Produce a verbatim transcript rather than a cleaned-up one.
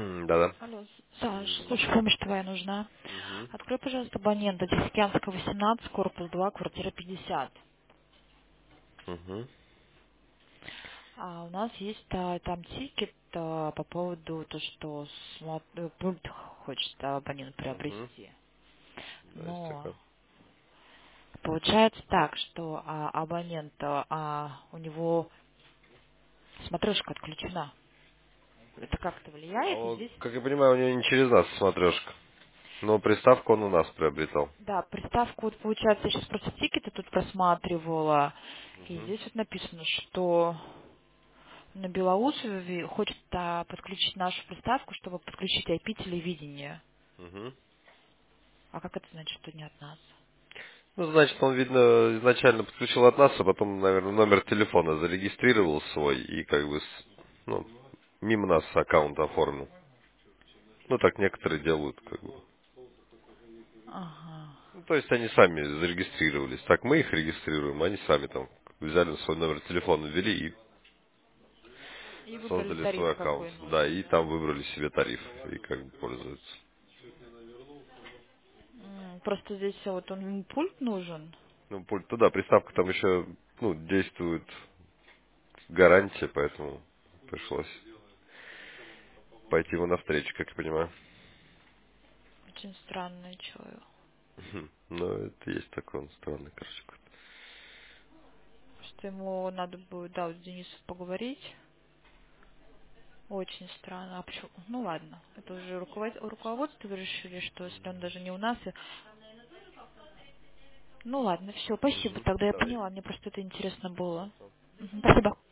Да-да. Алло, Саш, М, слушай, помощь твоя нужна. мгм, Открой, пожалуйста, абонента Тихоокеанского восемнадцать, корпус два, квартира пятьдесят. мгм, А у нас есть а, там тикет а, по поводу то, что смо- э, пульт хочет а, абонент мгм. приобрести. Да, есть Но такое. получается так, что а, абонент, а, а, у него смотрешка отключена. Это как-то А влияет? И он, здесь, как я понимаю, у него не через нас смотрешка. Но приставку он у нас приобретал. да, приставку, вот, получается, я сейчас просто тикеты тут просматривала, и Мгм, здесь вот написано, что на Белоусове хочет а, подключить нашу приставку, чтобы подключить ай пи-телевидение. мгм. А как это значит, что не от нас? Ну, значит, он, видно, изначально подключил от нас, а потом, наверное, номер телефона зарегистрировал свой и как бы, с- ну, мимо нас аккаунт оформил. Ну, так некоторые делают, как бы. Ага. Ну, то есть они сами зарегистрировались. Так мы их регистрируем, они сами там взяли свой номер телефона, ввели и И выбрали создали тариф, свой аккаунт. какой Да, нужен, и да? там выбрали себе тариф и как бы пользуются. М, Просто здесь вот он ему пульт нужен. Ну, пульт туда, приставка там еще, ну, действует гарантия, поэтому пришлось пойти ему навстречу, как я понимаю. Очень странный человек. Мгм. Ну, это есть такой он странный, короче. какой-то. Что ему надо будет, да, вот с Денисом поговорить. Очень странно. А почему? Ну ладно. Это уже руковод... руководство решили, что если он даже не у нас. и- Ну ладно, все, спасибо. Мгм. Тогда я Давай. поняла. Мне просто это интересно было. Мгм, спасибо.